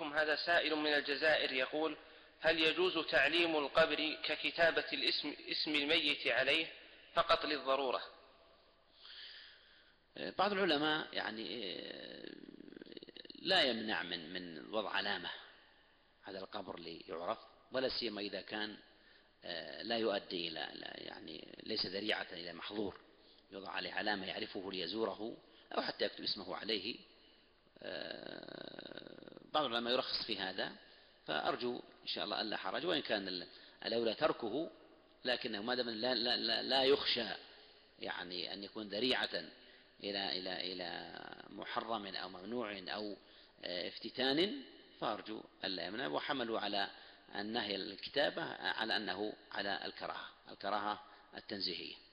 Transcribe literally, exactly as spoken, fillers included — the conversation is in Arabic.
عليكم، هذا سائل من الجزائر يقول: هل يجوز تعليم القبر ككتابة الاسم اسم الميت عليه فقط للضرورة؟ بعض العلماء يعني لا يمنع من من وضع علامة على القبر ليعرف، ولا سيما إذا كان لا يؤدي إلى يعني ليس ذريعة إلى محظور، يوضع عليه علامة يعرفه ليزوره أو حتى يكتب اسمه عليه. بعض العلماء يرخص في هذا، فأرجو إن شاء الله ألا حرج، وإن كان الأولى تركه، لكنه ما دام لا, لا, لا, لا يخشى يعني أن يكون ذريعة إلى إلى إلى محرم أو ممنوع أو افتتان، فأرجو ألا يمنع. وحملوا على النهي الكتابة على أنه على الكراهة الكراهة التنزيهية.